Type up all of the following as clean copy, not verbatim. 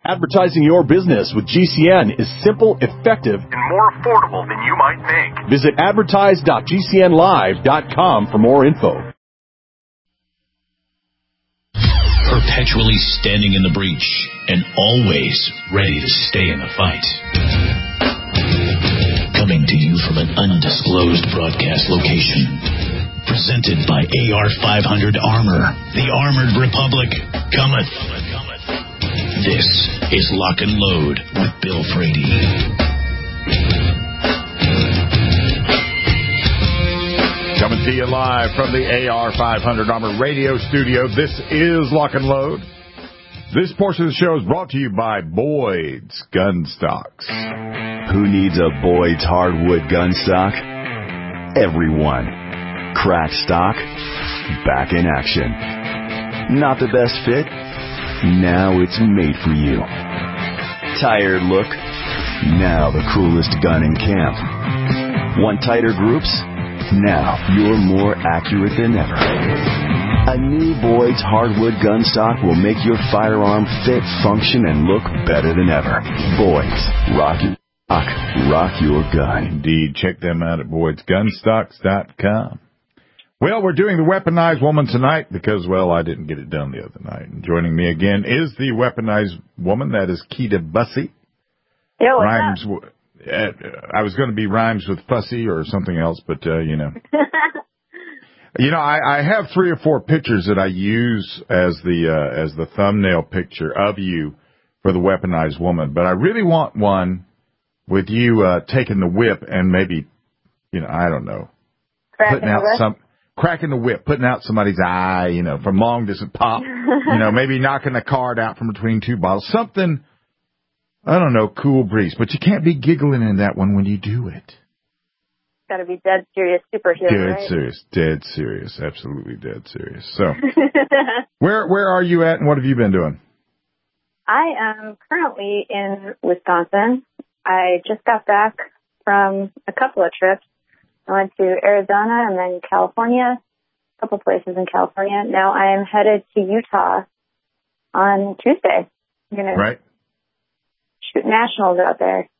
Advertising your business with GCN is simple, effective, and more affordable than you might think. Visit advertise.gcnlive.com for more info. Perpetually standing in the breach and always ready to stay in the fight. Coming to you from an undisclosed broadcast location. Presented by AR-500 Armor. The Armored Republic cometh. This is Lock and Load with Bill Frady. Coming to you live from the AR-500 Armor radio studio. This is Lock and Load. This portion of the show is brought to you by Boyd's Gun Stocks. Who needs a Boyd's hardwood gun stock? Everyone. Cracked stock, back in action. Not the best fit? Now it's made for you. Tired look? Now the coolest gun in camp. Want tighter groups? Now you're more accurate than ever. A new Boyd's hardwood gun stock will make your firearm fit, function, and look better than ever. Boyd's. Rock your gun. Indeed. Check them out at Boyd'sGunstocks.com. Well, we're doing the Weaponized Woman tonight because, well, I didn't get it done the other night. And joining me again is the Weaponized Woman. That is Keita Bussey. Yo, what's Rhymes. up? I was going to be rhymes with fussy or something else, but, you know. I have 3 or 4 pictures that I use as the thumbnail picture of you for the Weaponized Woman. But I really want one with you taking the whip and maybe, I don't know, cracking the whip, putting out somebody's eye, from long distance, pop, maybe knocking a card out from between 2 bottles, something, I don't know, cool breeze. But you can't be giggling in that one when you do it. Got to be dead serious superhero, right? Dead serious, absolutely dead serious. So, where are you at and what have you been doing? I am currently in Wisconsin. I just got back from a couple of trips. I went to Arizona and then California, a couple places in California. Now I am headed to Utah on Tuesday. I'm going to shoot nationals out there.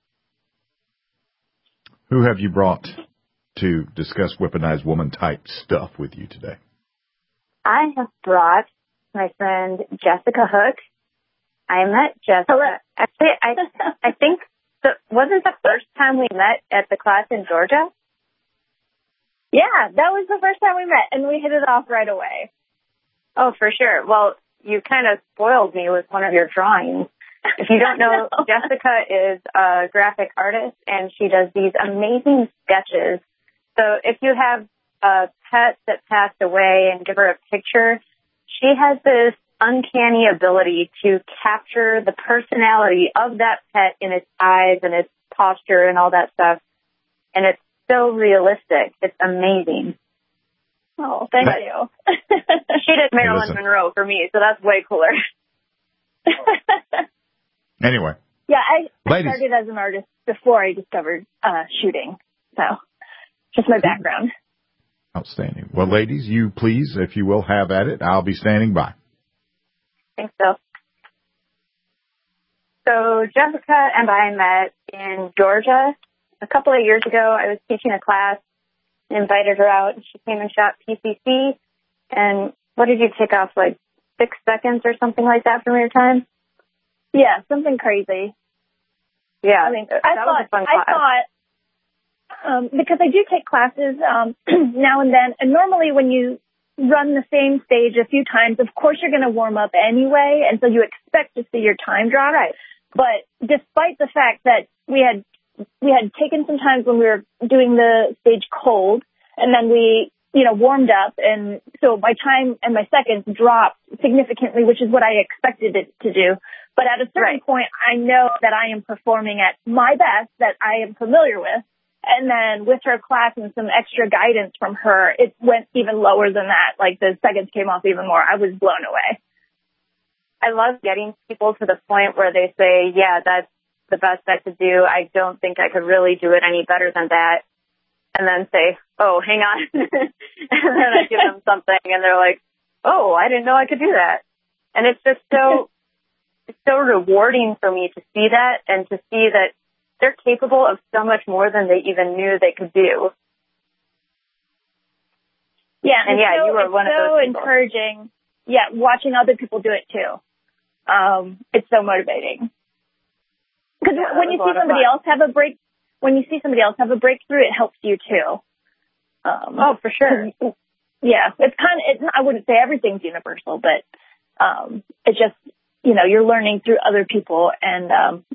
Who have you brought to discuss Weaponized Woman type stuff with you today? I have brought my friend Jessica Hook. I met Jessica. Actually, I think wasn't the first time we met at the class in Georgia? Yeah, that was the first time we met, and we hit it off right away. Oh, for sure. Well, you kind of spoiled me with one of your drawings. If you don't know, Jessica is a graphic artist, and she does these amazing sketches. So if you have a pet that passed away and give her a picture, she has this uncanny ability to capture the personality of that pet in its eyes and its posture and all that stuff. And it's so realistic. It's amazing. Oh, thank you. She did Marilyn Monroe for me, so that's way cooler. Anyway. Yeah, I started as an artist before I discovered shooting. So, just my background. Outstanding. Well, ladies, you please, if you will, have at it. I'll be standing by. Think so. So Jessica and I met in Georgia a couple of years ago. I was teaching a class and invited her out, and she came and shot PCC. And what did you take off, like 6 seconds or something like that from your time? Yeah, something crazy. Yeah, I mean, I thought, because I do take classes now and then, and normally when you run the same stage a few times, of course you're going to warm up anyway, and so you expect to see your time drop. Right. But despite the fact that we had taken some times when we were doing the stage cold, and then we, warmed up, and so my time and my seconds dropped significantly, which is what I expected it to do. But at a certain point, I know that I am performing at my best that I am familiar with. And then with her class and some extra guidance from her, it went even lower than that. Like the seconds came off even more. I was blown away. I love getting people to the point where they say, yeah, that's the best I could do. I don't think I could really do it any better than that. And then say, oh, hang on. And then I give them something and they're like, oh, I didn't know I could do that. And it's just so it's so rewarding for me to see that and to see that they're capable of so much more than they even knew they could do. Yeah, and yeah, you were one of those people. Encouraging. Yeah, watching other people do it too. It's so motivating. Because when you see somebody else have a breakthrough, it helps you too. For sure. Yeah, I wouldn't say everything's universal, but it's just, you're learning through other people, and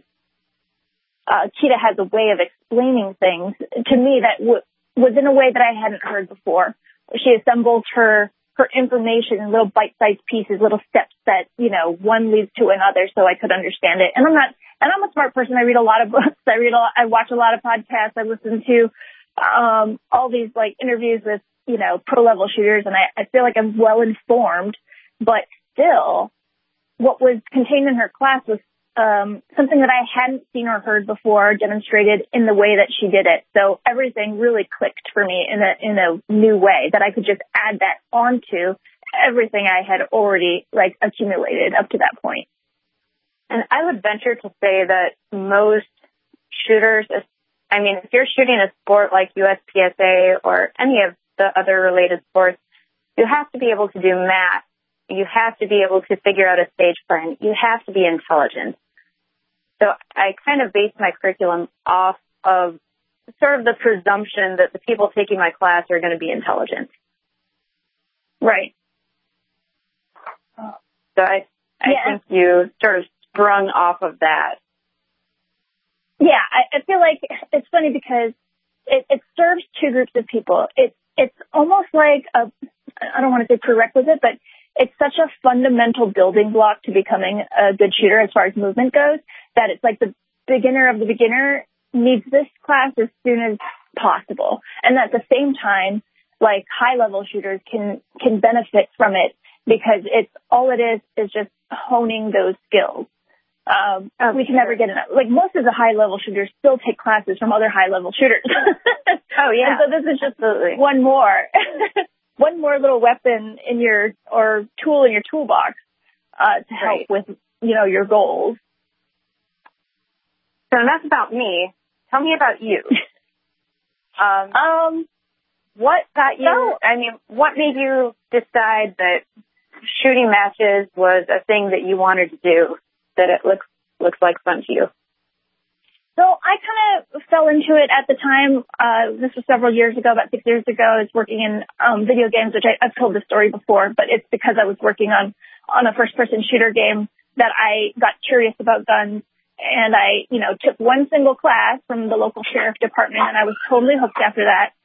Kita has a way of explaining things to me that was in a way that I hadn't heard before. She assembles her information in little bite-sized pieces, little steps that, one leads to another, so I could understand it. And I'm a smart person. I read a lot of books. I watch a lot of podcasts. I listen to all these interviews with, pro-level shooters, and I feel like I'm well informed, but still what was contained in her class was something that I hadn't seen or heard before demonstrated in the way that she did it. So everything really clicked for me in a new way that I could just add that onto everything I had already accumulated up to that point. And I would venture to say that most shooters, if you're shooting a sport like USPSA or any of the other related sports, you have to be able to do math. You have to be able to figure out a stage plan. You have to be intelligent. So I kind of based my curriculum off of sort of the presumption that the people taking my class are going to be intelligent. Right. So I think you sort of sprung off of that. Yeah, I feel like it's funny because it serves two groups of people. It's almost like I don't want to say prerequisite, but it's such a fundamental building block to becoming a good shooter as far as movement goes that it's like the beginner of the beginner needs this class as soon as possible. And at the same time, high-level shooters can benefit from it because all it is just honing those skills. We can never get enough. Most of the high-level shooters still take classes from other high-level shooters. Oh, yeah. And so this is just one more little weapon or tool in your toolbox to help with, your goals. So enough about me. Tell me about you. What got you, what made you decide that shooting matches was a thing that you wanted to do, that it looks like fun to you? So I kind of fell into it at the time. This was several years ago, about 6 years ago. I was working in video games, which I've told the story before, but it's because I was working on a first-person shooter game that I got curious about guns. And I, took one single class from the local sheriff department, and I was totally hooked after that.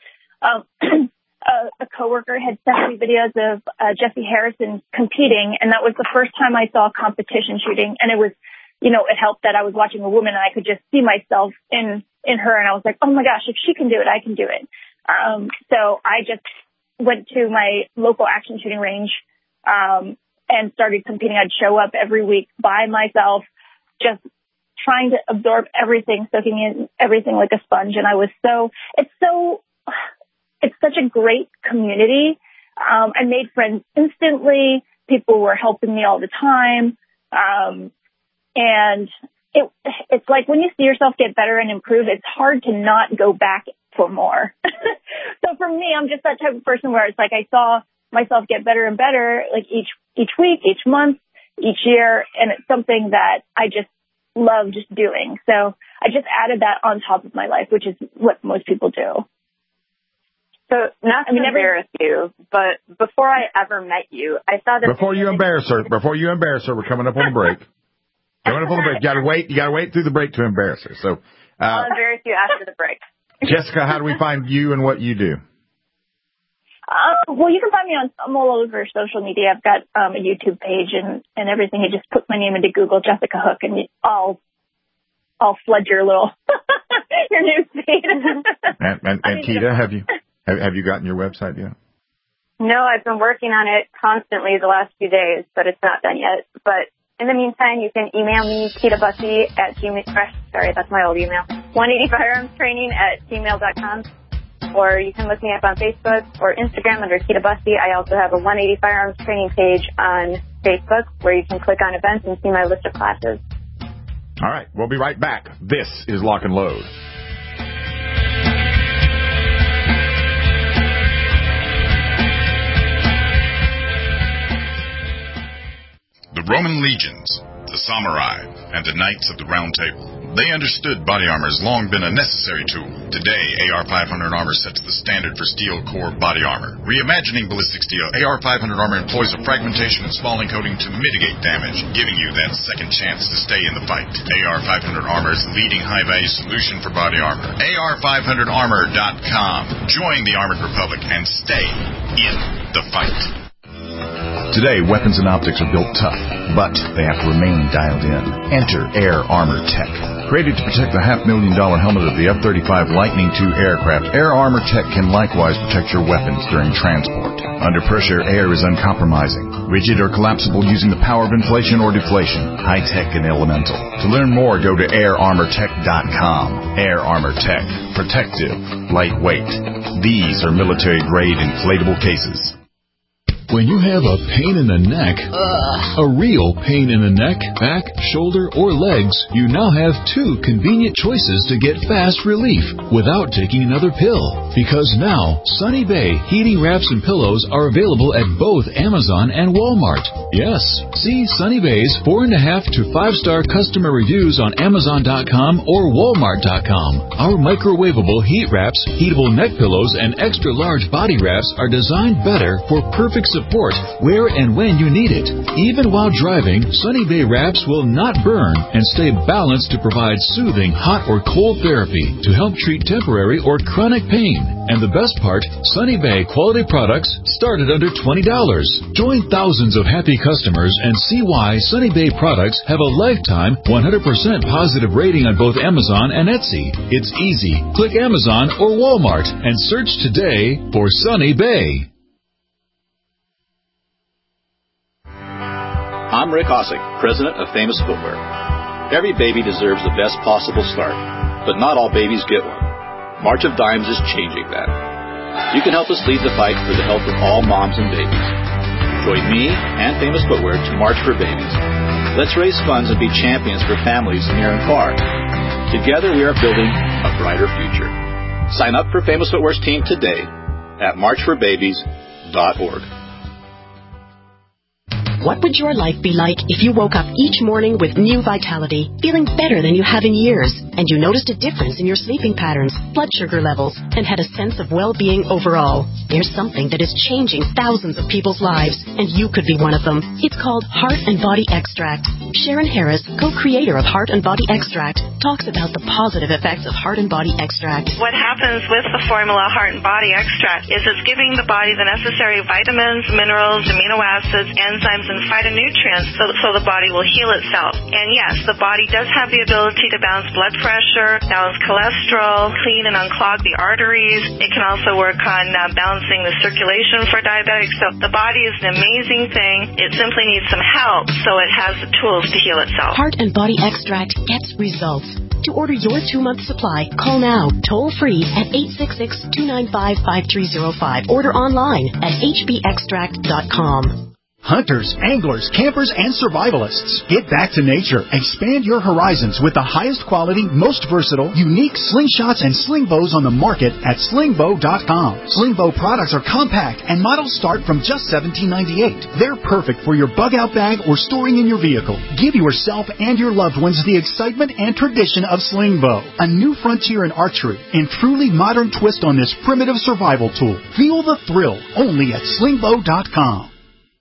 A coworker had sent me videos of Jesse Harrison competing, and that was the first time I saw competition shooting. And it was, it helped that I was watching a woman and I could just see myself in her, and I was like, oh my gosh, if she can do it, I can do it. So I just went to my local action shooting range and started competing. I'd show up every week by myself, just trying to absorb everything, soaking in everything like a sponge. And it's such a great community. I made friends instantly. People were helping me all the time. And it's like when you see yourself get better and improve, it's hard to not go back for more. So for me, I'm just that type of person where it's like I saw myself get better and better, each week, each month, each year. And it's something that I just love just doing. So I just added that on top of my life, which is what most people do. So not to embarrass you, but before I ever met you, I saw that... Before you embarrass her, we're coming up on the break. You gotta wait through the break to embarrass her. So I'll embarrass you after the break. Jessica, how do we find you and what you do? Well, you can find me I'm all over social media. I've got a YouTube page and everything. You just put my name into Google, Jessica Hook, and I'll flood your little your news feed. And Kita, have you gotten your website yet? No, I've been working on it constantly the last few days, but it's not done yet. But in the meantime, you can email me, KitaBussey at Gmail. Sorry, that's my old email. 180firearmstraining@gmail.com. Or you can look me up on Facebook or Instagram under Kita Bussey. I also have a 180 Firearms Training page on Facebook, where you can click on events and see my list of classes. All right, we'll be right back. This is Lock and Load. The Roman legions, the samurai, and the knights of the Round Table. They understood body armor has long been a necessary tool. Today, AR-500 armor sets the standard for steel core body armor. Reimagining ballistic steel, AR-500 armor employs a fragmentation and spalling coating to mitigate damage, giving you that second chance to stay in the fight. AR-500 armor is the leading high-value solution for body armor. AR500armor.com. Join the Armored Republic and stay in the fight. Today, weapons and optics are built tough, but they have to remain dialed in. Enter Air Armor Tech. Created to protect the $500,000 helmet of the F-35 Lightning II aircraft, Air Armor Tech can likewise protect your weapons during transport. Under pressure, air is uncompromising, rigid or collapsible using the power of inflation or deflation, high-tech and elemental. To learn more, go to airarmortech.com. Air Armor Tech. Protective. Lightweight. These are military-grade inflatable cases. When you have a pain in the neck, a real pain in the neck, back, shoulder, or legs, you now have two convenient choices to get fast relief without taking another pill. Because now, Sunny Bay heating wraps and pillows are available at both Amazon and Walmart. Yes, see Sunny Bay's 4.5 to 5-star customer reviews on Amazon.com or Walmart.com. Our microwavable heat wraps, heatable neck pillows, and extra large body wraps are designed better for perfect support where and when you need it. Even while driving, Sunny Bay wraps will not burn and stay balanced to provide soothing hot or cold therapy to help treat temporary or chronic pain. And the best part, Sunny Bay quality products start at under $20. Join thousands of happy customers and see why Sunny Bay products have a lifetime 100% positive rating on both Amazon and Etsy. It's easy. Click Amazon or Walmart and search today for Sunny Bay. I'm Rick Ossick, president of Famous Footwear. Every baby deserves the best possible start, but not all babies get one. March of Dimes is changing that. You can help us lead the fight for the health of all moms and babies. Join me and Famous Footwear to March for Babies. Let's raise funds and be champions for families near and far. Together we are building a brighter future. Sign up for Famous Footwear's team today at marchforbabies.org. What would your life be like if you woke up each morning with new vitality, feeling better than you have in years, and you noticed a difference in your sleeping patterns, blood sugar levels, and had a sense of well-being overall? There's something that is changing thousands of people's lives, and you could be one of them. It's called Heart and Body Extract. Sharon Harris, co-creator of Heart and Body Extract, talks about the positive effects of Heart and Body Extract. What happens with the formula Heart and Body Extract is it's giving the body the necessary vitamins, minerals, amino acids, enzymes, and phytonutrients so the body will heal itself. And yes, the body does have the ability to balance blood pressure, balance cholesterol, clean and unclog the arteries. It can also work on balancing the circulation for diabetics. So the body is an amazing thing. It simply needs some help so it has the tools to heal itself. Heart and Body Extract gets results. To order your 2-month supply, call now, toll-free at 866-295-5305. Order online at hbextract.com. Hunters, anglers, campers, and survivalists. Get back to nature. Expand your horizons with the highest quality, most versatile, unique slingshots and sling bows on the market at slingbow.com. Slingbow products are compact and models start from just $17.98. They're perfect for your bug-out bag or storing in your vehicle. Give yourself and your loved ones the excitement and tradition of Slingbow, a new frontier in archery and truly modern twist on this primitive survival tool. Feel the thrill only at slingbow.com.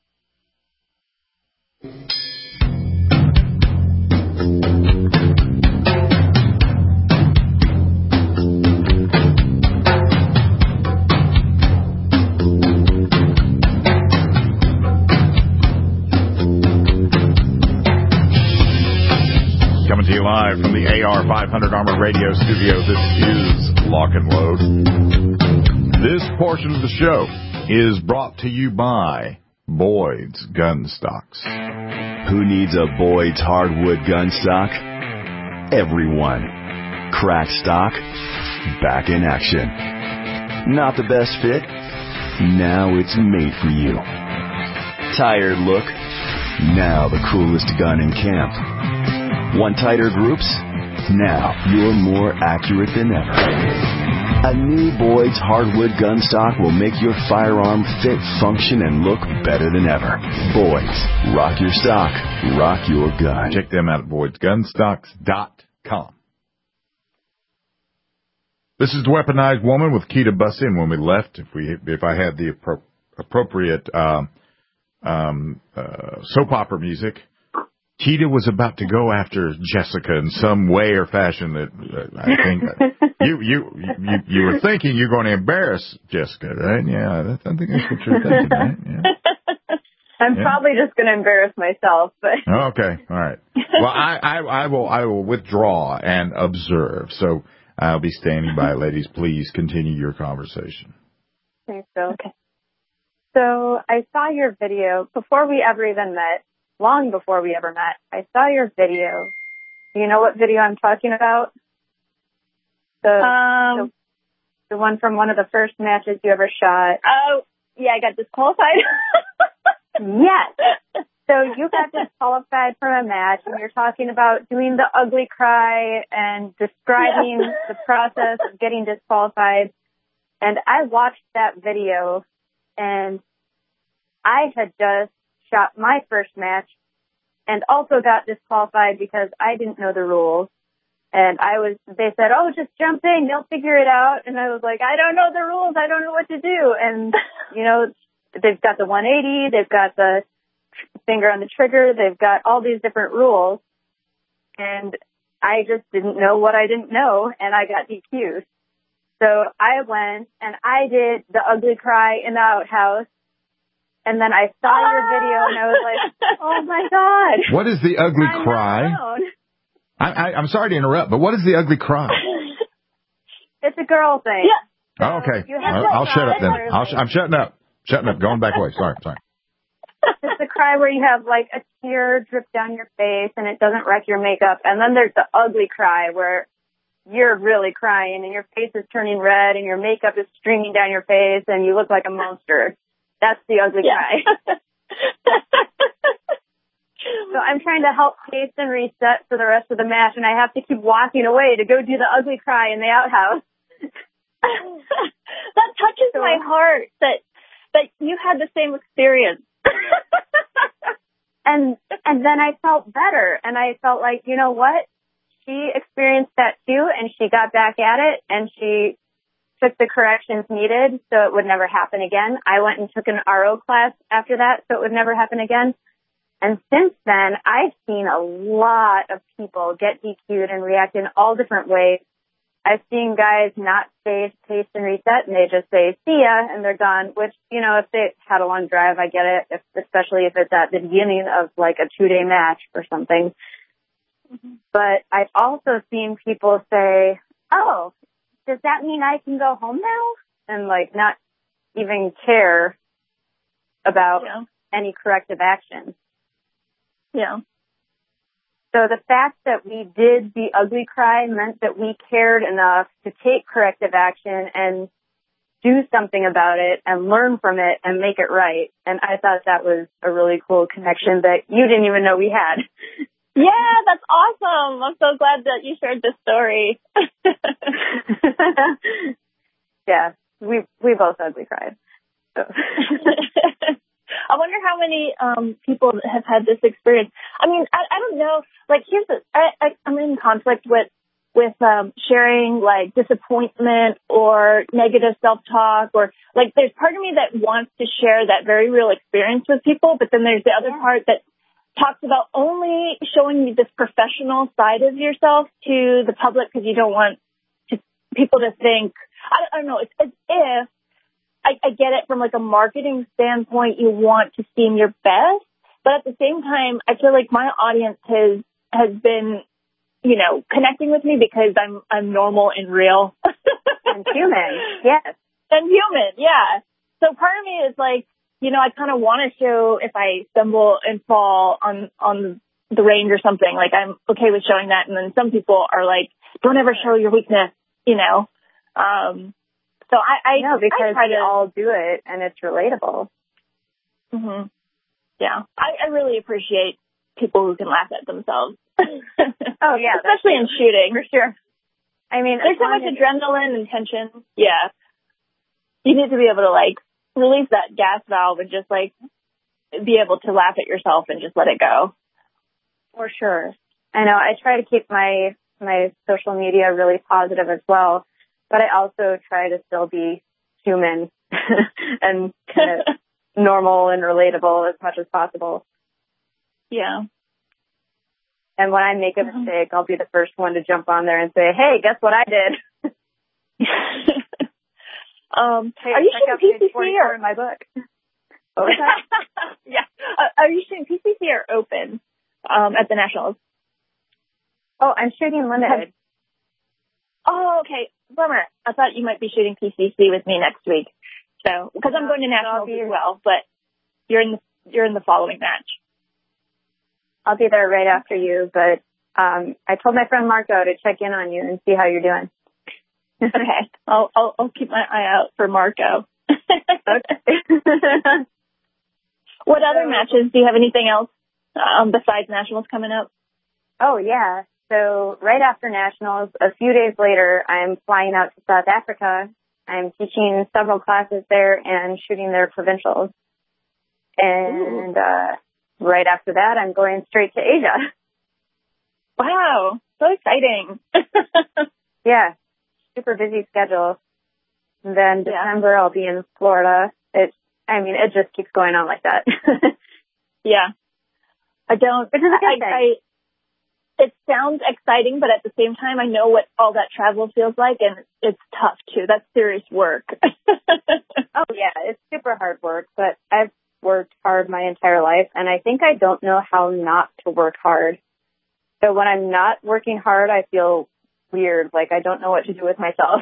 Coming to you live from the AR500 Armor Radio Studio, this is Lock and Load. This portion of the show is brought to you by Boyd's Gun Stocks. Who needs a Boyd's hardwood gun stock? Everyone. Cracked stock, back in action. Not the best fit? Now it's made for you. Tired look? Now the coolest gun in camp. Want tighter groups? Now you're more accurate than ever. A new Boyd's hardwood gun stock will make your firearm fit, function, and look better than ever. Boyd's. Rock your stock. Rock your gun. Check them out at boydsgunstocks.com. This is the Weaponized Woman with Keita Bussey, and when we left, if I had the appropriate soap opera music, Keita was about to go after Jessica in some way or fashion that I think you were thinking you're going to embarrass Jessica, right? Yeah, I think that's what you're thinking, right? Yeah. I'm probably just going to embarrass myself, but okay, all right. Well, I will withdraw and observe. So I'll be standing by, ladies. Please continue your conversation. Thanks, Bill. Okay. So I saw your video before we ever even met. Long before we ever met, I saw your video. Do you know what video I'm talking about? The one from one of the first matches you ever shot. Oh, yeah, I got disqualified. Yes. So you got disqualified from a match, and you're talking about doing the ugly cry and describing the process of getting disqualified. And I watched that video, and I had just shot my first match and also got disqualified because I didn't know the rules. And they said, oh, just jump in, they'll figure it out. And I was like, I don't know the rules, I don't know what to do. And, they've got the 180, they've got the finger on the trigger, they've got all these different rules. And I just didn't know what I didn't know, and I got DQ'd. So I went and I did the ugly cry in the outhouse. And then I saw your video, and I was like, oh, my God. What is the ugly cry? I'm sorry to interrupt, but what is the ugly cry? It's a girl thing. Yeah. So oh, okay. I'll shut up then. I'm shutting up. Shutting up. Going back away. Sorry. It's the cry where you have, like, a tear drip down your face, and it doesn't wreck your makeup. And then there's the ugly cry where you're really crying, and your face is turning red, and your makeup is streaming down your face, and you look like a monster. That's the ugly cry. So I'm trying to help pace and reset for the rest of the match, and I have to keep walking away to go do the ugly cry in the outhouse. That touches my heart that you had the same experience. And then I felt better, and I felt like, you know what? She experienced that too, and she got back at it, and she took the corrections needed so it would never happen again. I went and took an RO class after that so it would never happen again. And since then, I've seen a lot of people get DQ'd and react in all different ways. I've seen guys not stage, pace, and reset, and they just say, see ya, and they're gone, which, if they had a long drive, I get it, especially if it's at the beginning of, like, a 2-day match or something. Mm-hmm. But I've also seen people say, oh, does that mean I can go home now? And, like, not even care about any corrective action. Yeah. So the fact that we did the ugly cry meant that we cared enough to take corrective action and do something about it and learn from it and make it right. And I thought that was a really cool connection that you didn't even know we had. Yeah, that's awesome. I'm so glad that you shared this story. Yeah, we both ugly cried. So. I wonder how many people have had this experience. I mean, I don't know. Like, I'm in conflict with sharing, like, disappointment or negative self-talk, or, like, there's part of me that wants to share that very real experience with people, but then there's the other part that talks about only showing you this professional side of yourself to the public because you don't want people to think, I don't know, it's as if, I get it from, like, a marketing standpoint, you want to seem your best, but at the same time, I feel like my audience has been, connecting with me because I'm normal and real. And human, yes. And human, yeah. So part of me is like, I kind of want to show if I stumble and fall on the range or something, like I'm okay with showing that. And then some people are like, don't ever show your weakness, So I know because we all do it, and it's relatable. Mm-hmm. Yeah. I really appreciate people who can laugh at themselves. Oh, yeah. Especially in shooting. For sure. I mean, there's so much adrenaline and tension. Yeah. You need to be able to, like, release that gas valve and just, like, be able to laugh at yourself and just let it go. For sure. I know. I try to keep my social media really positive as well, but I also try to still be human and kind of normal and relatable as much as possible. Yeah. And when I make a mistake, I'll be the first one to jump on there and say, hey, guess what I did? Hey, are you shooting PCC or in my book? What was that? Yeah. Are you shooting PCC or open at the Nationals? Oh, I'm shooting limited. Oh, okay. Bummer. I thought you might be shooting PCC with me next week. So, because I'm going to Nationals as well, but you're in the following match. I'll be there right after you, but I told my friend Marco to check in on you and see how you're doing. Okay. I'll keep my eye out for Marco. Okay. What other matches? Do you have anything else besides Nationals coming up? Oh, yeah. So right after Nationals, a few days later, I'm flying out to South Africa. I'm teaching several classes there and shooting their provincials. And right after that, I'm going straight to Asia. Wow. So exciting. Yeah. Super busy schedule. And then December, I'll be in Florida. It just keeps going on like that. Yeah. It sounds exciting, but at the same time, I know what all that travel feels like, and it's tough, too. That's serious work. Oh, yeah. It's super hard work, but I've worked hard my entire life, and I think I don't know how not to work hard. So when I'm not working hard, I feel weird, like I don't know what to do with myself.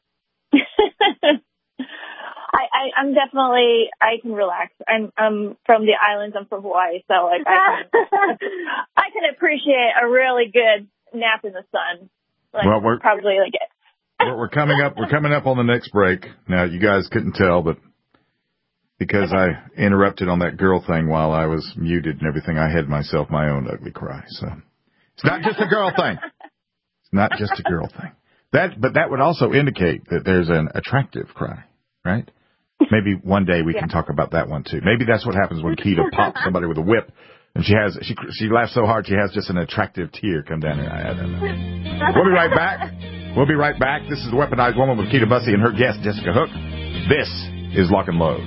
I'm definitely, I can relax. I'm from the islands. I'm from Hawaii, so like I can appreciate a really good nap in the sun. Like, well, we're probably like it. We're coming up. We're coming up on the next break. Now, you guys couldn't tell, but because I interrupted on that girl thing while I was muted and everything, I had myself my own ugly cry. So it's not just a girl thing. It's not just a girl thing. But that would also indicate that there's an attractive cry, right? Maybe one day we can talk about that one, too. Maybe that's what happens when Keita pops somebody with a whip, and she laughs so hard she has just an attractive tear come down her eye. I don't know. We'll be right back. This is the Weaponized Woman with Keita Bussey and her guest, Jessica Hook. This is Lock and Load.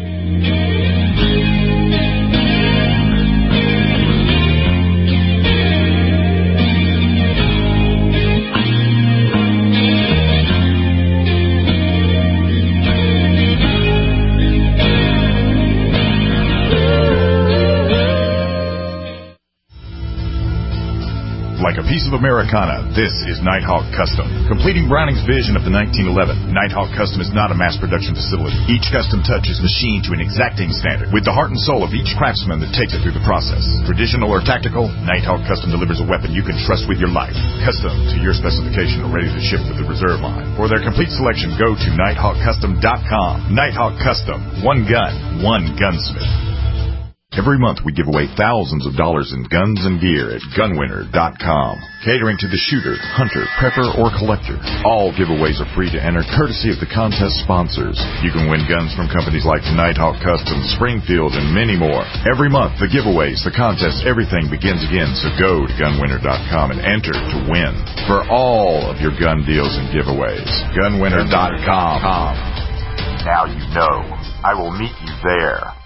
Like a piece of Americana, this is Nighthawk Custom. Completing Browning's vision of the 1911, Nighthawk Custom is not a mass production facility. Each custom touch is machined to an exacting standard, with the heart and soul of each craftsman that takes it through the process. Traditional or tactical, Nighthawk Custom delivers a weapon you can trust with your life. Custom to your specification or ready to ship with the reserve line. For their complete selection, go to nighthawkcustom.com. Nighthawk Custom. One gun, one gunsmith. Every month we give away thousands of dollars in guns and gear at gunwinner.com. Catering to the shooter, hunter, prepper, or collector. All giveaways are free to enter, courtesy of the contest sponsors. You can win guns from companies like Nighthawk Custom, Springfield, and many more. Every month, the giveaways, the contests, everything begins again. So go to gunwinner.com and enter to win for all of your gun deals and giveaways. Gunwinner.com. Now you know. I will meet you there.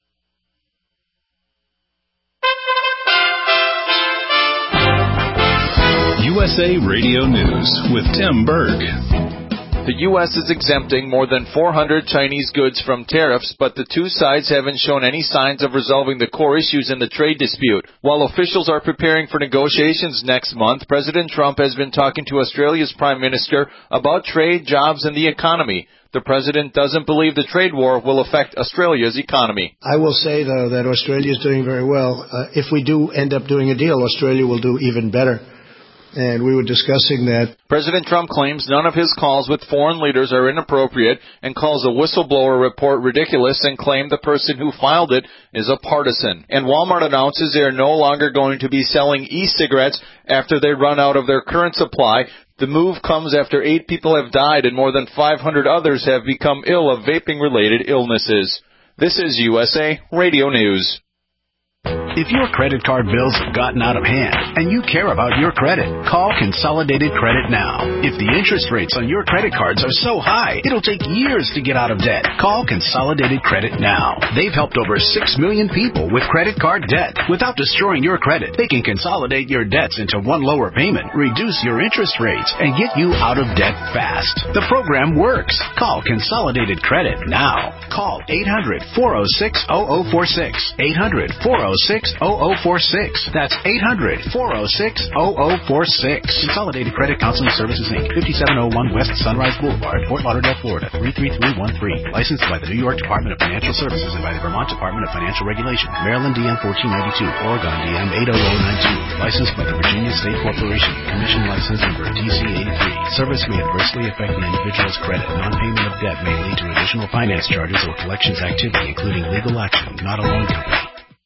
USA Radio News with Tim Berg. The U.S. is exempting more than 400 Chinese goods from tariffs, but the two sides haven't shown any signs of resolving the core issues in the trade dispute. While officials are preparing for negotiations next month, President Trump has been talking to Australia's Prime Minister about trade, jobs, and the economy. The president doesn't believe the trade war will affect Australia's economy. I will say, though, that Australia is doing very well. If we do end up doing a deal, Australia will do even better. and we were discussing that. President Trump claims none of his calls with foreign leaders are inappropriate and calls a whistleblower report ridiculous and claimed the person who filed it is a partisan. And Walmart announces they are no longer going to be selling e-cigarettes after they run out of their current supply. The move comes after 8 people have died and more than 500 others have become ill of vaping-related illnesses. This is USA Radio News. If your credit card bills have gotten out of hand and you care about your credit, call Consolidated Credit now. If the interest rates on your credit cards are so high, it'll take years to get out of debt. Call Consolidated Credit now. They've helped over 6 million people with credit card debt. Without destroying your credit, they can consolidate your debts into one lower payment, reduce your interest rates, and get you out of debt fast. The program works. Call Consolidated Credit now. Call 800-406-0046. 800-406-0046. That's 800-406-0046. Consolidated Credit Counseling Services, Inc., 5701 West Sunrise Boulevard, Fort Lauderdale, Florida, 33313. Licensed by the New York Department of Financial Services and by the Vermont Department of Financial Regulation. Maryland DM 1492, Oregon DM 80092. Licensed by the Virginia State Corporation. Commission license number DC83. Service may adversely affect the individual's credit. Non-payment of debt may lead to additional finance charges or collections activity, including legal action, not a loan company.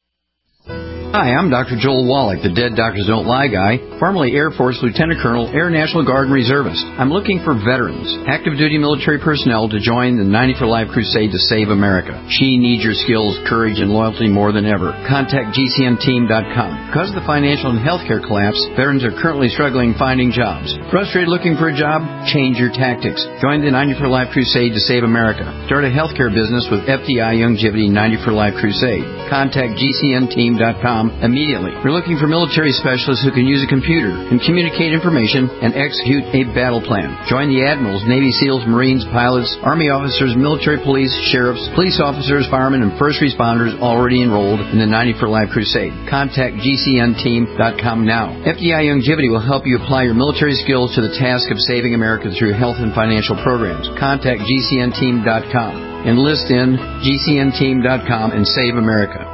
Hi, I'm Dr. Joel Wallach, the Dead Doctors Don't Lie guy, formerly Air Force Lieutenant Colonel, Air National Guard and Reservist. I'm looking for veterans, active duty military personnel to join the 90 for Life crusade to save America. She needs your skills, courage, and loyalty more than ever. Contact GCNteam.com. Because of the financial and healthcare collapse, veterans are currently struggling finding jobs. Frustrated looking for a job? Change your tactics. Join the 90 for Life crusade to save America. Start a healthcare business with FDI Youngevity 90 for Life crusade. Contact GCNteam.com immediately. We're looking for military specialists who can use a computer and communicate information and execute a battle plan. Join the admirals, Navy SEALs, Marines, pilots, Army officers, military police, sheriffs, police officers, firemen, and first responders already enrolled in the 90 for Life crusade. Contact GCNteam.com now. FDI Youngevity will help you apply your military skills to the task of saving America through health and financial programs. Contact GCNteam.com. Enlist in GCNteam.com and save America.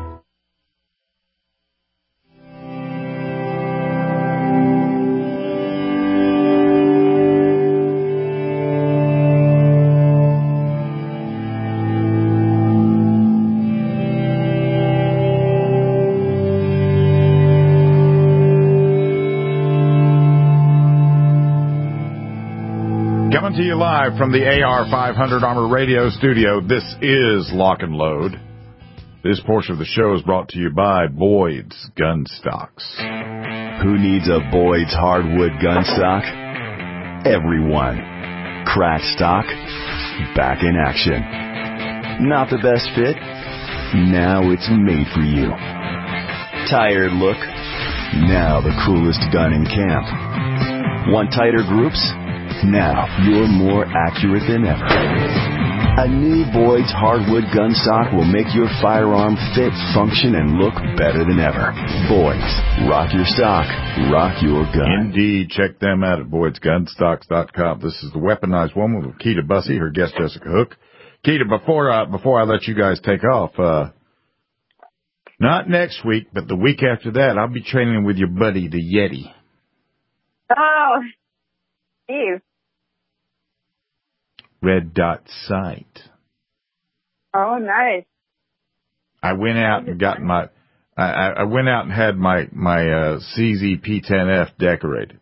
To you live from the AR500 Armor Radio Studio. This is Lock and Load. This portion of the show is brought to you by Boyd's Gun Stocks. Who needs a Boyd's hardwood gun stock? Everyone. Crack stock, back in action. Not the best fit? Now it's made for you. Tired look? Now the coolest gun in camp. Want tighter groups? Now you're more accurate than ever. A new Boyd's hardwood gun stock will make your firearm fit, function, and look better than ever. Boyd's. Rock your stock. Rock your gun. Indeed. Check them out at Boyd'sGunstocks.com. This is the Weaponized Woman with Keita Bussey, her guest Jessica Hook. Keita, before I let you guys take off, not next week, but the week after that, I'll be training with your buddy, the Yeti. Oh, Steve. Red Dot Sight. Oh, nice. I went out and got my. I went out and had my CZ P10F decorated.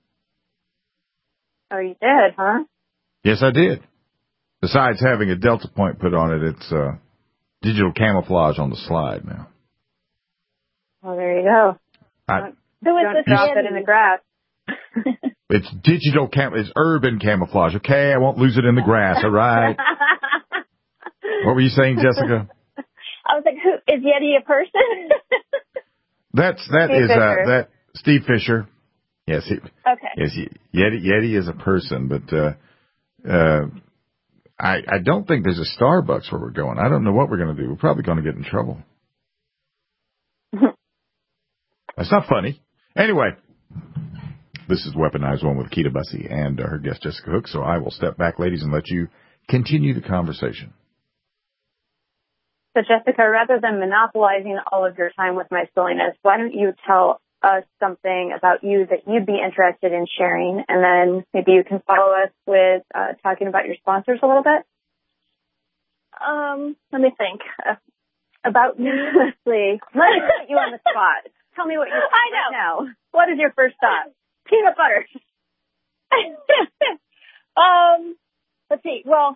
Oh, you did, huh? Yes, I did. Besides having a Delta point put on it, it's digital camouflage on the slide now. Well, there you go. Don't drop it in the grass. It's digital it's urban camouflage. Okay, I won't lose it in the grass. All right. What were you saying, Jessica? I was like, who is Yeti a person? that Steve Fisher. Yes. Okay. Yes, Yeti is a person, but I don't think there's a Starbucks where we're going. I don't know what we're going to do. We're probably going to get in trouble. That's not funny. Anyway. This is Weaponized One with Keita Bussey and her guest Jessica Hook, so I will step back, ladies, and let you continue the conversation. So, Jessica, rather than monopolizing all of your time with my silliness, why don't you tell us something about you that you'd be interested in sharing, and then maybe you can follow us with talking about your sponsors a little bit? Let me think. About me? Let me put you on the spot. Tell me what you're thinking right now. What is your first thought? Peanut butter. Let's see. Well,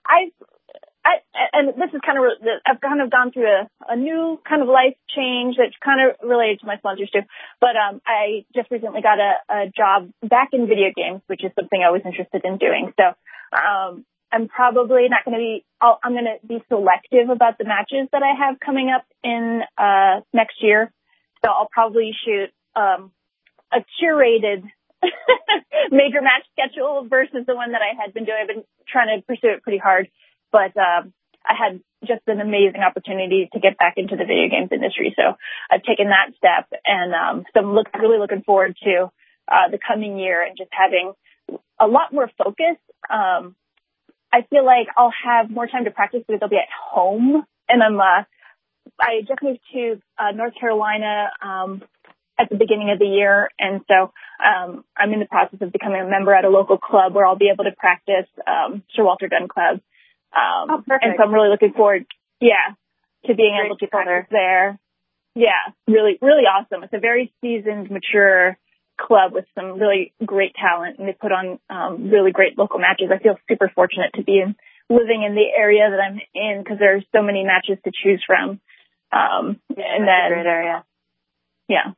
and this is kind of, I've kind of gone through a new kind of life change that's kind of related to my sponsors too. But I just recently got a job back in video games, which is something I was interested in doing. So I'm probably not going to be, I'm going to be selective about the matches that I have coming up in next year. So I'll probably shoot a curated major match schedule versus the one that I had been doing. I've been trying to pursue it pretty hard, but I had just an amazing opportunity to get back into the video games industry. So I've taken that step, and so I'm really looking forward to the coming year and just having a lot more focus. I feel like I'll have more time to practice because I'll be at home, and I just moved to North Carolina at the beginning of the year, and so I'm in the process of becoming a member at a local club where I'll be able to practice Sir Walter Gun Club. And so I'm really looking forward, to being able to practice there. Yeah, really, really awesome. It's a very seasoned, mature club with some really great talent, and they put on really great local matches. I feel super fortunate to be living in the area that I'm in because there's so many matches to choose from. And then, a great area. Yeah.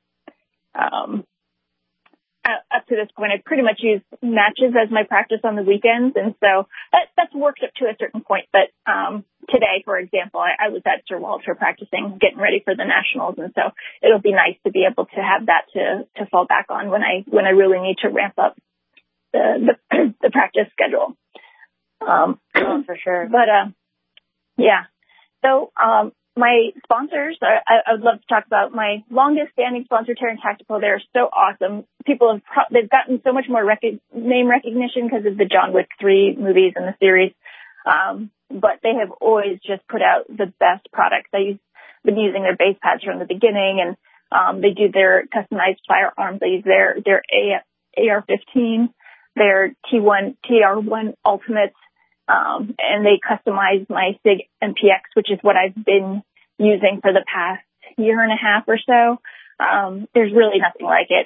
Up to this point, I pretty much use matches as my practice on the weekends, and so that's worked up to a certain point. But today, for example, I was at Sir Walter practicing, getting ready for the nationals, and so it'll be nice to be able to have that to fall back on when I really need to ramp up the practice schedule. For sure. But yeah. So my sponsors, I would love to talk about my longest standing sponsor, Terran Tactical. They're so awesome. People they've gotten so much more name recognition because of the John Wick 3 movies and the series. But they have always just put out the best products. I've been using their base pads from the beginning, and they do their customized firearms. They use their AR-15, their TR1 Ultimates, and they customize my SIG MPX, which is what I've been using for the past year and a half or so. There's really nothing like it.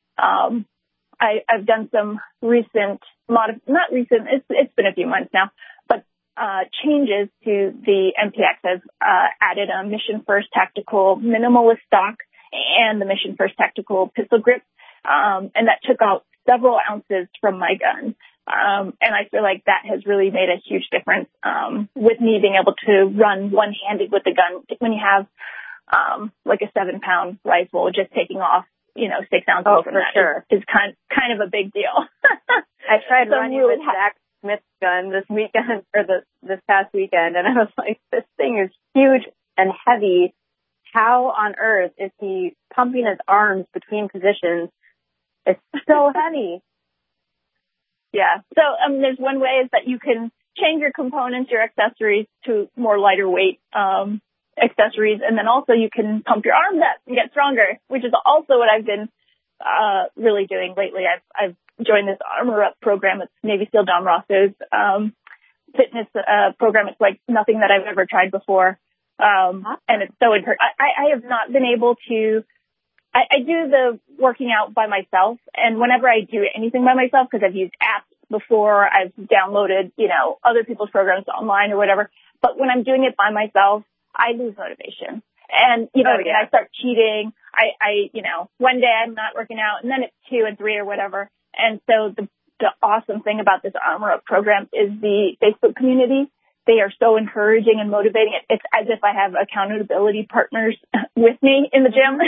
I've done some recent, not recent, it's been a few months now, but changes to the MPX. I've added a Mission First Tactical minimalist stock and the Mission First Tactical pistol grip, and that took out several ounces from my gun. And I feel like that has really made a huge difference with me being able to run one-handed with the gun. When you have like a 7-pound rifle, just taking off 6 ounces from that is kind of a big deal. I tried running with Zach Smith's gun this weekend or this past weekend, and I was like, this thing is huge and heavy. How on earth is he pumping his arms between positions? It's so heavy. Yeah. So there's one way is that you can change your components, your accessories to more lighter weight accessories, and then also you can pump your arms up and get stronger, which is also what I've been really doing lately. I've joined this Armor Up program. It's Navy SEAL Dom Rosso's fitness program. It's like nothing that I've ever tried before, and it's so encouraging. I have not been able to. I do the working out by myself, and whenever I do anything by myself, because I've used apps before, I've downloaded, other people's programs online or whatever, but when I'm doing it by myself, I lose motivation. And, I start cheating. I one day I'm not working out, and then it's 2 and 3 or whatever. And so the awesome thing about this Armor Up program is the Facebook community. They are so encouraging and motivating. It's as if I have accountability partners with me in the gym.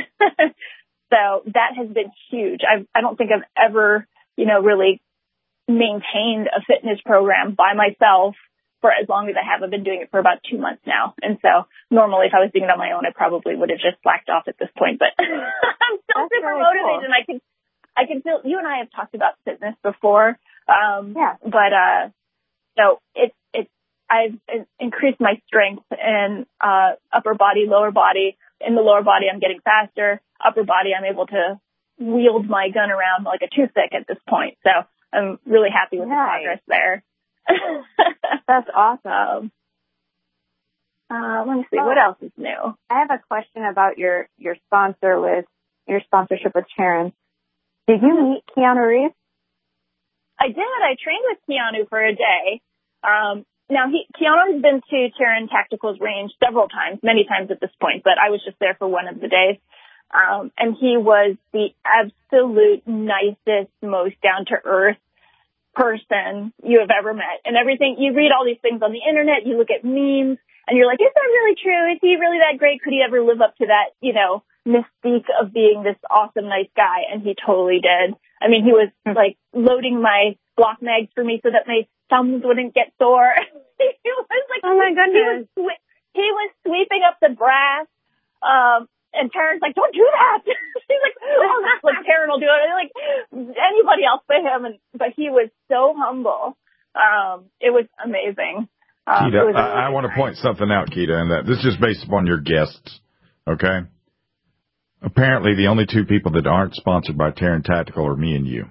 So that has been huge. I don't think I've ever, really maintained a fitness program by myself for as long as I have. I've been doing it for about 2 months now. And so normally if I was doing it on my own, I probably would have just slacked off at this point. But I'm still super motivated, cool. And I can feel, you and I have talked about fitness before. But so I've increased my strength in upper body, lower body, in the lower body, I'm getting faster. Upper body, I'm able to wield my gun around like a toothpick at this point. So I'm really happy with the progress there. That's awesome. Let me see, what else is new? I have a question about your sponsorship with Terran. Did you meet Keanu Reeves? I did. I trained with Keanu for a day. Now, Keanu has been to Terran Tactical's range several times, many times at this point, but I was just there for one of the days. And he was the absolute nicest, most down-to-earth person you have ever met. And everything, you read all these things on the internet, you look at memes, and you're like, is that really true? Is he really that great? Could he ever live up to that, mystique of being this awesome, nice guy? And he totally did. I mean, he was like loading my Glock mags for me so that my thumbs wouldn't get sore. He was like, oh my goodness. He was sweeping up the brass. And Terran's like, don't do that. She's like, oh, that's like Terran will do it. Like anybody else but him. But he was so humble. It was amazing. Keita, I want to point something out, Keita, and that this is just based upon your guests. Okay. Apparently, the only two people that aren't sponsored by Terran Tactical are me and you.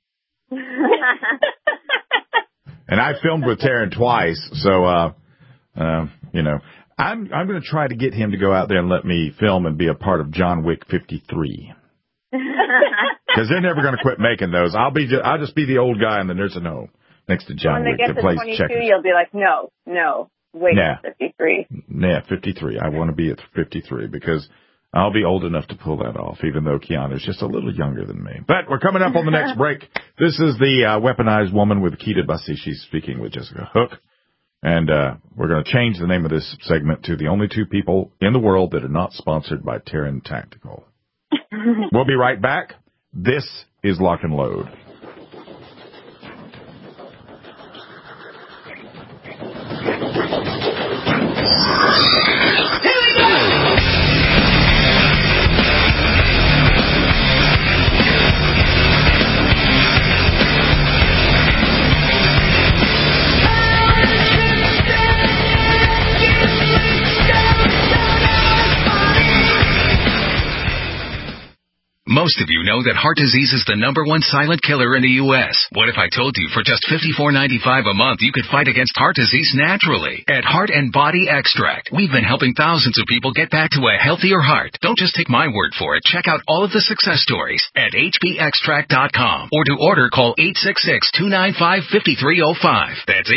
And I filmed with Terran twice, so I'm going to try to get him to go out there and let me film and be a part of John Wick 53. Because they're never going to quit making those. I'll just be the old guy in the nursing home next to John Wick that plays checkers. When they get to 22, you'll be like, no, wait, 53. Yeah, 53. I want to be at 53 because I'll be old enough to pull that off, even though Keanu's just a little younger than me. But we're coming up on the next break. This is the Weaponized Woman with Keita Bussey. She's speaking with Jessica Hook. And we're going to change the name of this segment to the only two people in the world that are not sponsored by Terran Tactical. We'll be right back. This is Lock and Load. Most of you know that heart disease is the #1 silent killer in the U.S. What if I told you for just $54.95 a month you could fight against heart disease naturally? At Heart and Body Extract, we've been helping thousands of people get back to a healthier heart. Don't just take my word for it. Check out all of the success stories at hbextract.com. Or to order, call 866-295-5305. That's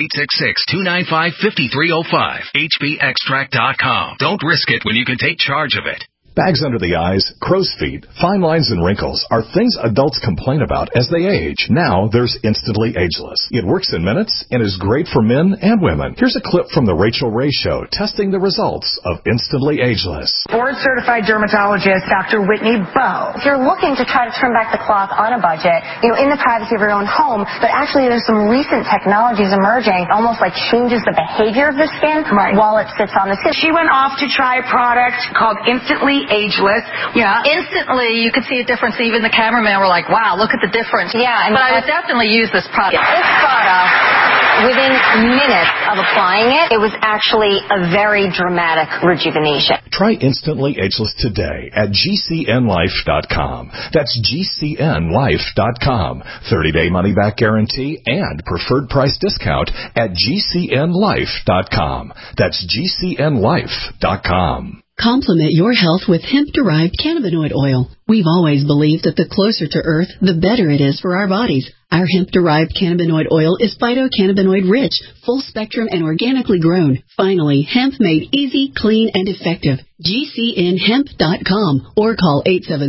866-295-5305. hbextract.com. Don't risk it when you can take charge of it. Bags under the eyes, crow's feet, fine lines, and wrinkles are things adults complain about as they age. Now there's Instantly Ageless. It works in minutes and is great for men and women. Here's a clip from The Rachel Ray Show testing the results of Instantly Ageless. Board-certified dermatologist Dr. Whitney Bowe. If you're looking to try to trim back the cloth on a budget, in the privacy of your own home, but actually there's some recent technologies emerging, almost like changes the behavior of the skin while it sits on the skin. She went off to try a product called Instantly Ageless. Yeah, instantly you could see a difference. Even the cameraman were like, wow, look at the difference. Yeah, but I would definitely use this product. This product, within minutes of applying it, it was actually a very dramatic rejuvenation. Try Instantly Ageless today at GCNlife.com. That's GCNlife.com. 30-day money-back guarantee and preferred price discount at GCNlife.com. That's GCNlife.com. Complement your health with hemp-derived cannabinoid oil. We've always believed that the closer to Earth, the better it is for our bodies. Our hemp-derived cannabinoid oil is phytocannabinoid-rich, full-spectrum, and organically grown. Finally, hemp made easy, clean, and effective. GCNhemp.com or call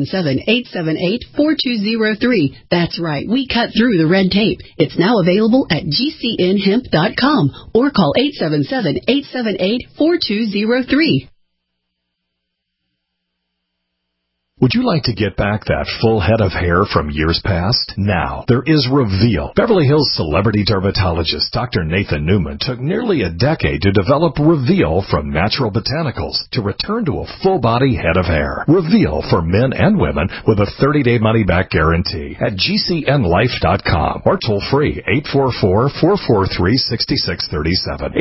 877-878-4203. That's right, we cut through the red tape. It's now available at GCNhemp.com or call 877-878-4203. Would you like to get back that full head of hair from years past? Now, there is Reveal. Beverly Hills celebrity dermatologist Dr. Nathan Newman took nearly a decade to develop Reveal from natural botanicals to return to a full-body head of hair. Reveal for men and women with a 30-day money-back guarantee at GCNlife.com or toll-free 844-443-6637.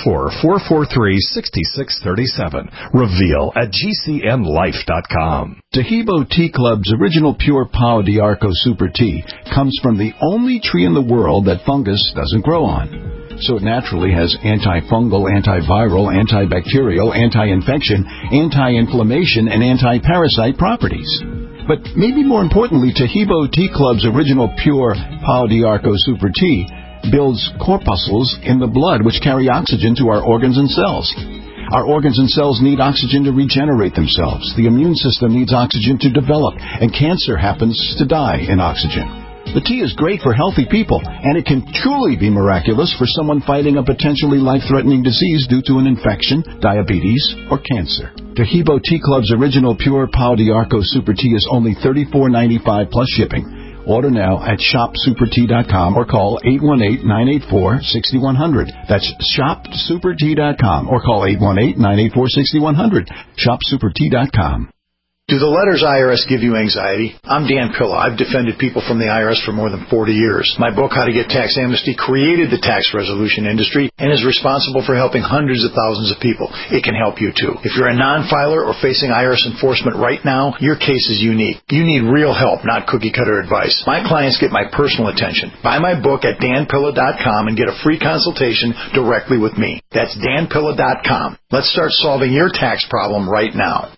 844-443-6637. Reveal at GCNlife.com. Tahibo Tea Club's original pure Pau d'Arco Super Tea comes from the only tree in the world that fungus doesn't grow on. So it naturally has antifungal, antiviral, antibacterial, anti-infection, anti-inflammation, and anti-parasite properties. But maybe more importantly, Tahibo Tea Club's original pure Pau d'Arco Super Tea builds corpuscles in the blood which carry oxygen to our organs and cells. Our organs and cells need oxygen to regenerate themselves. The immune system needs oxygen to develop, and cancer happens to die in oxygen. The tea is great for healthy people, and it can truly be miraculous for someone fighting a potentially life-threatening disease due to an infection, diabetes, or cancer. Tahibo Tea Club's original pure Pau d'Arco Super Tea is only $34.95 plus shipping. Order now at shopsupertea.com or call 818-984-6100. That's shopsupertea.com or call 818-984-6100. Shopsupertea.com. Do the letters IRS give you anxiety? I'm Dan Pilla. I've defended people from the IRS for more than 40 years. My book, How to Get Tax Amnesty, created the tax resolution industry and is responsible for helping hundreds of thousands of people. It can help you too. If you're a non-filer or facing IRS enforcement right now, your case is unique. You need real help, not cookie-cutter advice. My clients get my personal attention. Buy my book at danpilla.com and get a free consultation directly with me. That's danpilla.com. Let's start solving your tax problem right now.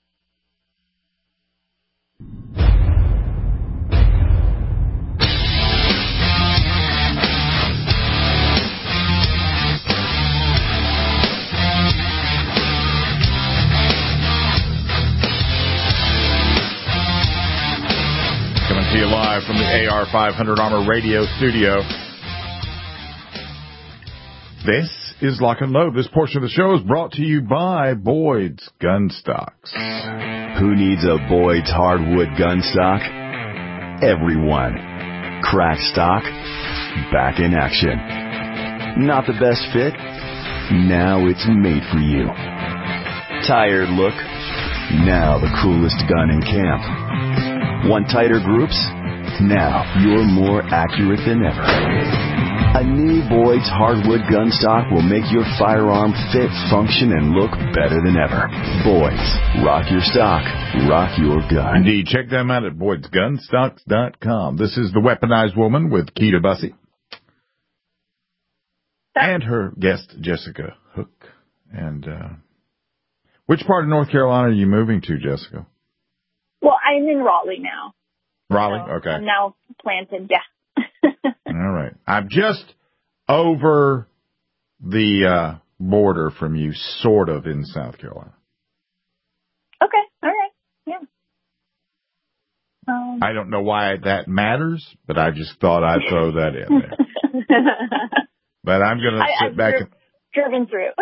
Coming to you live from the AR500 Armor Radio studio. This is Lock and Load. This portion of the show is brought to you by Boyd's Gun Stocks. Who needs a Boyd's hardwood gun stock? Everyone. Crack stock, back in action. Not the best fit? Now it's made for you. Tired look? Now the coolest gun in camp. Want tighter groups? Now you're more accurate than ever. A new Boyd's hardwood gun stock will make your firearm fit, function, and look better than ever. Boyd's. Rock your stock. Rock your gun. Indeed. Check them out at Boyd'sGunstocks.com. This is the Weaponized Woman with Keita Bussey. And her guest, Jessica Hook. And which part of North Carolina are you moving to, Jessica? Well, I'm in Raleigh now. Raleigh? So Okay. I'm now planted, yeah. All right. I'm just over the border from you, sort of, in South Carolina. Okay, all right, yeah. I don't know why that matters, but I just thought I'd throw that in there. But I'm going to sit back and... driven through.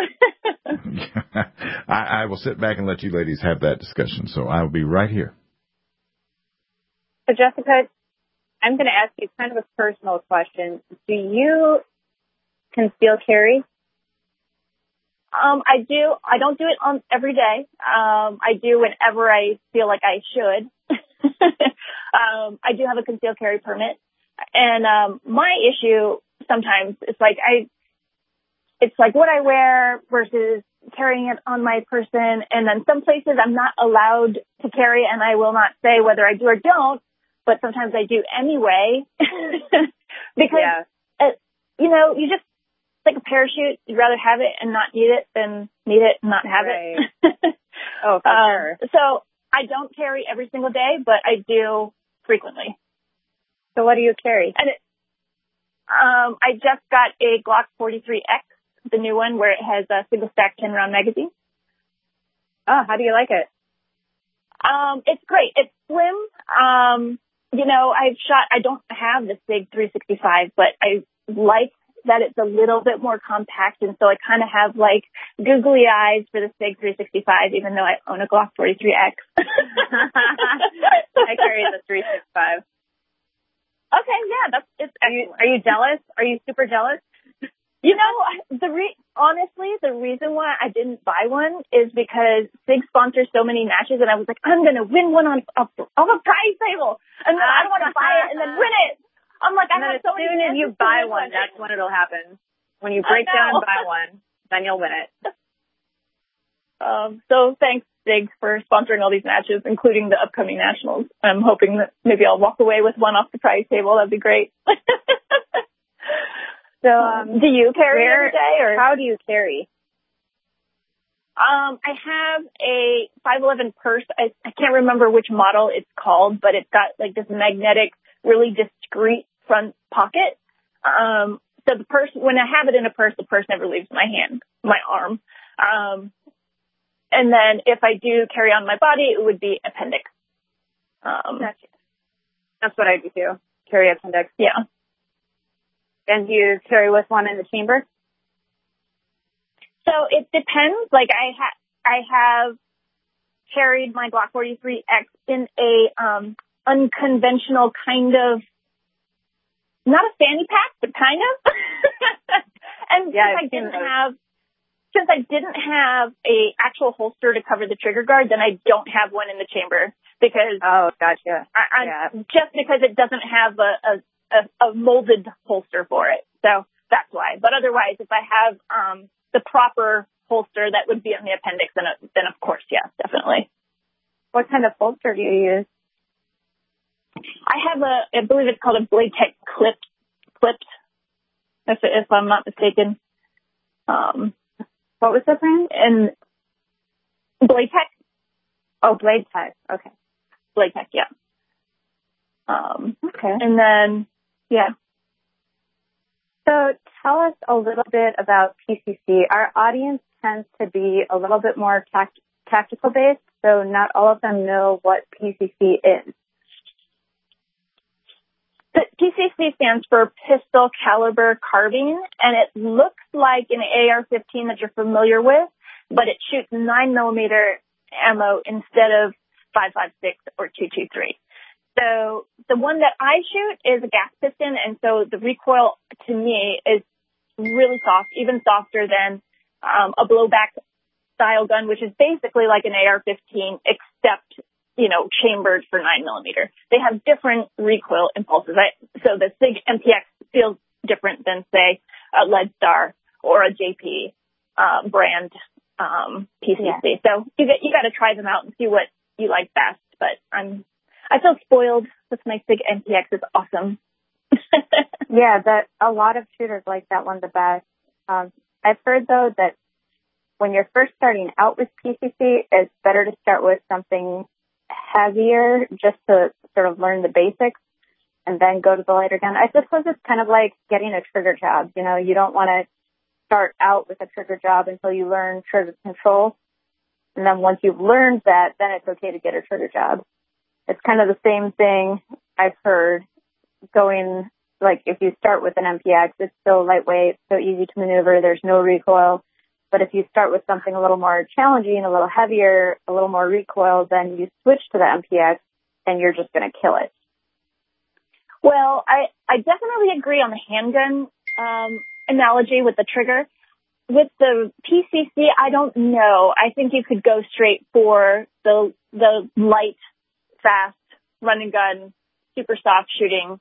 I will sit back and let you ladies have that discussion, so I will be right here. So, Jessica, I'm going to ask you kind of a personal question. Do you conceal carry? I do. I don't do it every day. I do whenever I feel like I should. I do have a concealed carry permit. And my issue sometimes is it's like what I wear versus carrying it on my person. And then some places I'm not allowed to carry, and I will not say whether I do or don't, but sometimes I do anyway. Because, you just, it's like a parachute. You'd rather have it and not need it than need it and not have it. Oh, for sure. So I don't carry every single day, but I do frequently. So what do you carry? And I just got a Glock 43X, the new one, where it has a single stack 10-round magazine. Oh, how do you like it? It's great. It's slim. I don't have this big 365, but I like that it's a little bit more compact, and so I kind of have like googly eyes for the SIG 365, even though I own a Glock 43X. I carry the 365. Okay, yeah, it's excellent. Are you jealous? Are you super jealous? You know, honestly, the reason why I didn't buy one is because SIG sponsors so many matches, and I was like, I'm going to win one on a prize table, and then I don't want to buy it and then win it. I'm like, I have so many. As soon as you buy one, that's when it'll happen. When you break down and buy one, then you'll win it. So thanks, SIG, for sponsoring all these matches, including the upcoming nationals. I'm hoping that maybe I'll walk away with one off the prize table. That'd be great. So, do you carry every day, or how do you carry? I have a 511 purse. I can't remember which model it's called, but it's got like this magnetic, really discreet front pocket. So the purse, when I have it in a purse, the purse never leaves my hand, my arm. And then if I do carry on my body, it would be appendix. Gotcha. That's what I do too. Carry appendix. Yeah. And do you carry with one in the chamber? So it depends. Like I have carried my Glock 43X in a unconventional kind of, not a fanny pack, but kind of. And since I didn't have a actual holster to cover the trigger guard, then I don't have one in the chamber because gotcha. Just because it doesn't have a molded holster for it. So that's why. But otherwise, if I have the proper holster that would be in the appendix, then of course, yes, definitely. What kind of holster do you use? I have I believe it's called a Blade Tech clipped, if I'm not mistaken. What was the brand? And Blade Tech. Oh, Blade Tech. Okay. Blade Tech, yeah. Okay. And then, yeah. So tell us a little bit about PCC. Our audience tends to be a little bit more tactical based, so not all of them know what PCC is. The PCC stands for Pistol Caliber Carbine, and it looks like an AR-15 that you're familiar with, but it shoots 9mm ammo instead of 5.56 or 2.23. So the one that I shoot is a gas piston, and so the recoil to me is really soft, even softer than a blowback style gun, which is basically like an AR-15, except, chambered for 9mm. They have different recoil impulses. So the SIG MTX feels different than, say, a Lead Star or a JP brand PCC. Yeah. So you got to try them out and see what you like best. But I feel spoiled with my SIG MTX. It's awesome. Yeah, a lot of shooters like that one the best. I've heard, though, that when you're first starting out with PCC, it's better to start with something heavier just to sort of learn the basics and then go to the lighter gun. I suppose it's kind of like getting a trigger job. You don't want to start out with a trigger job until you learn trigger control. And then once you've learned that, then it's okay to get a trigger job. It's kind of the same thing I've heard going, like if you start with an MPX, it's so lightweight, so easy to maneuver, there's no recoil. But if you start with something a little more challenging, a little heavier, a little more recoil, then you switch to the MPX and you're just going to kill it. Well, I definitely agree on the handgun analogy with the trigger. With the PCC, I don't know. I think you could go straight for the light, fast, run and gun, super soft shooting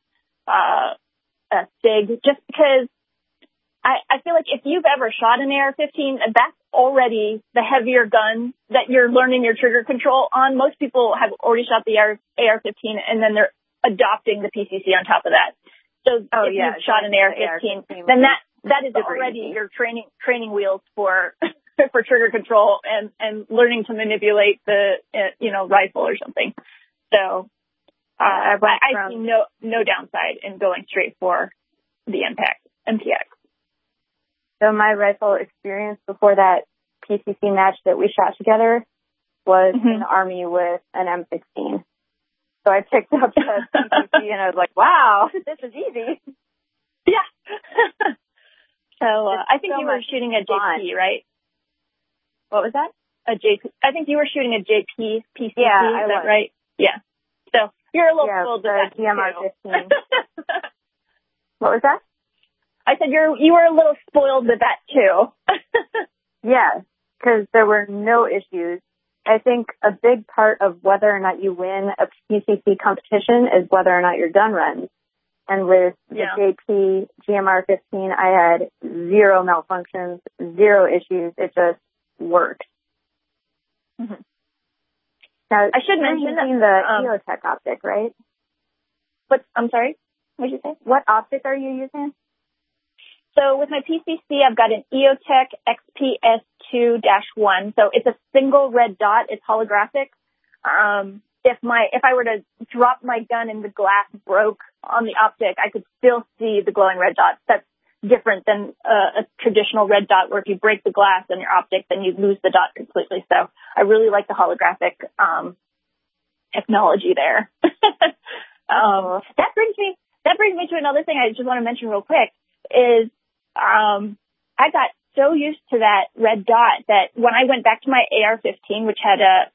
SIG, just because I feel like if you've ever shot an AR-15, that's already the heavier gun that you're learning your trigger control on. Most people have already shot the AR-15, and then they're adopting the PCC on top of that. So if you've shot an AR-15, then that is already your training wheels for for trigger control and learning to manipulate the rifle or something. So I see no downside in going straight for the MTX. So my rifle experience before that PCC match that we shot together was in the Army with an M16. So I picked up the PCC and I was like, wow, this is easy. Yeah. So I think you were shooting a JP, right? What was that? A JP. I think you were shooting a JP PCC. Yeah, is that right? Yeah. So you're a little spoiled with that GMR-15. What was that? I said you were a little spoiled with that too. Yeah, because there were no issues. I think a big part of whether or not you win a PCC competition is whether or not your gun runs. And with the JP GMR-15, I had 0 malfunctions, 0 issues. It just worked. Mm-hmm. Now, I should mention the EOTech optic, right? I'm sorry? What did you say? What optic are you using? So with my PCC, I've got an EOTech XPS2-1. So it's a single red dot. It's holographic. If I were to drop my gun and the glass broke on the optic, I could still see the glowing red dots. That's different than a traditional red dot where if you break the glass on your optic, then you lose the dot completely. So I really like the holographic technology there. That brings me to another thing I just want to mention real quick is I got so used to that red dot that when I went back to my AR-15, which had a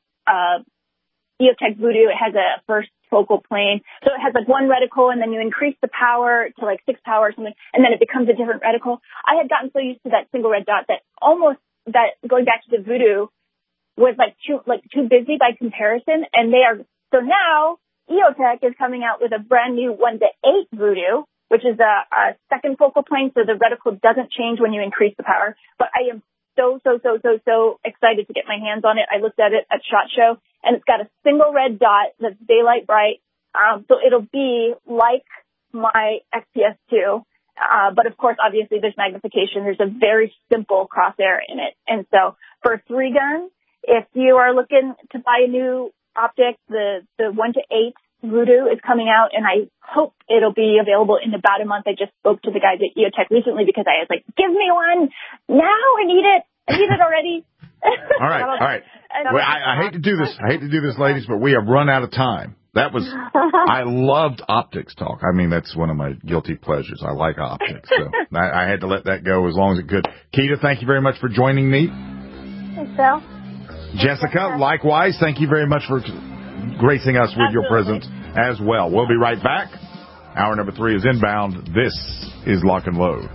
EOTech Voodoo, it has a first focal plane. So it has like one reticle and then you increase the power to like 6 power or something and then it becomes a different reticle. I had gotten so used to that single red dot that going back to the Voodoo was too busy by comparison. And so now EOTech is coming out with a brand new 1:8 Voodoo, which is a second focal plane. So the reticle doesn't change when you increase the power, but I am so excited to get my hands on it. I looked at it at SHOT Show, and it's got a single red dot that's daylight bright. So it'll be like my XPS2. But of course, obviously there's magnification. There's a very simple crosshair in it. And so for 3 guns, if you are looking to buy a new optic, the 1:8 Voodoo is coming out, and I hope it'll be available in about a month. I just spoke to the guys at EOTech recently because I was like, give me one now. I need it already. All right. Well, I hate to do this, ladies, but we have run out of time. I loved optics talk. I mean, that's one of my guilty pleasures. I like optics. So I had to let that go as long as it could. Keita, thank you very much for joining me. Thanks, Phil. Jessica, likewise, thank you very much for gracing us with your presence as well. We'll be right back. Hour number 3 is inbound. This is Lock and Load.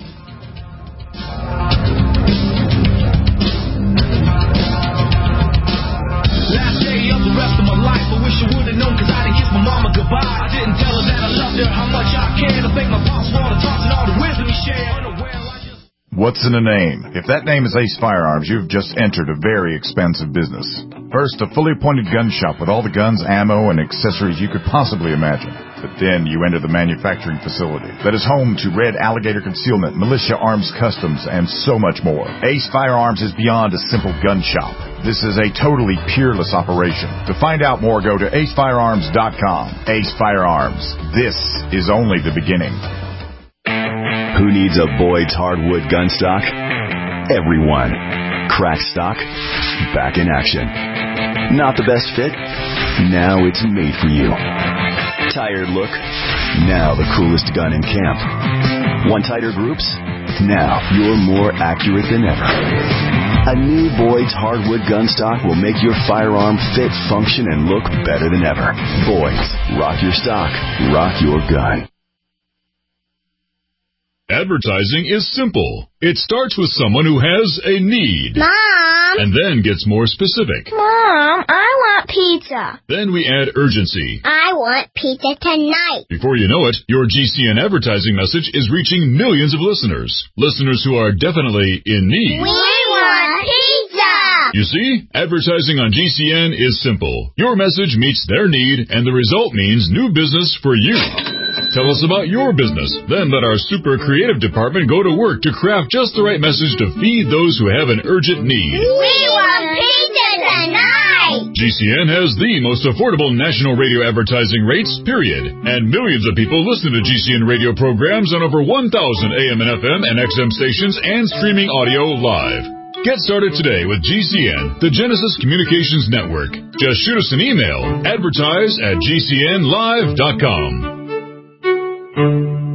Last day of the rest of my life, I wish I would have known, cause I didn't kiss my mama goodbye. I didn't tell her that I loved her, how much I cared. I thank my pops for all the talks and all the wisdom he shared. What's in a name? If that name is Ace Firearms, you've just entered a very expensive business. First, a fully appointed gun shop with all the guns, ammo, and accessories you could possibly imagine. But then you enter the manufacturing facility that is home to Red Alligator Concealment, Militia Arms Customs, and so much more. Ace Firearms is beyond a simple gun shop. This is a totally peerless operation. To find out more, go to acefirearms.com. Ace Firearms. This is only the beginning. Who needs a Boyd's hardwood gun stock? Everyone. Crack stock, back in action. Not the best fit? Now it's made for you. Tired look? Now the coolest gun in camp. Want tighter groups? Now you're more accurate than ever. A new Boyd's hardwood gun stock will make your firearm fit, function, and look better than ever. Boyd's. Rock your stock. Rock your gun. Advertising is simple. It starts with someone who has a need. Mom! And then gets more specific. Mom, I want pizza. Then we add urgency. I want pizza tonight. Before you know it, your GCN advertising message is reaching millions of listeners. Listeners who are definitely in need. We want pizza! You see, advertising on GCN is simple. Your message meets their need, and the result means new business for you. Tell us about your business. Then let our super creative department go to work to craft just the right message to feed those who have an urgent need. We want pizza tonight! GCN has the most affordable national radio advertising rates, period. And millions of people listen to GCN radio programs on over 1,000 AM and FM and XM stations and streaming audio live. Get started today with GCN, the Genesis Communications Network. Just shoot us an email, advertise@gcnlive.com.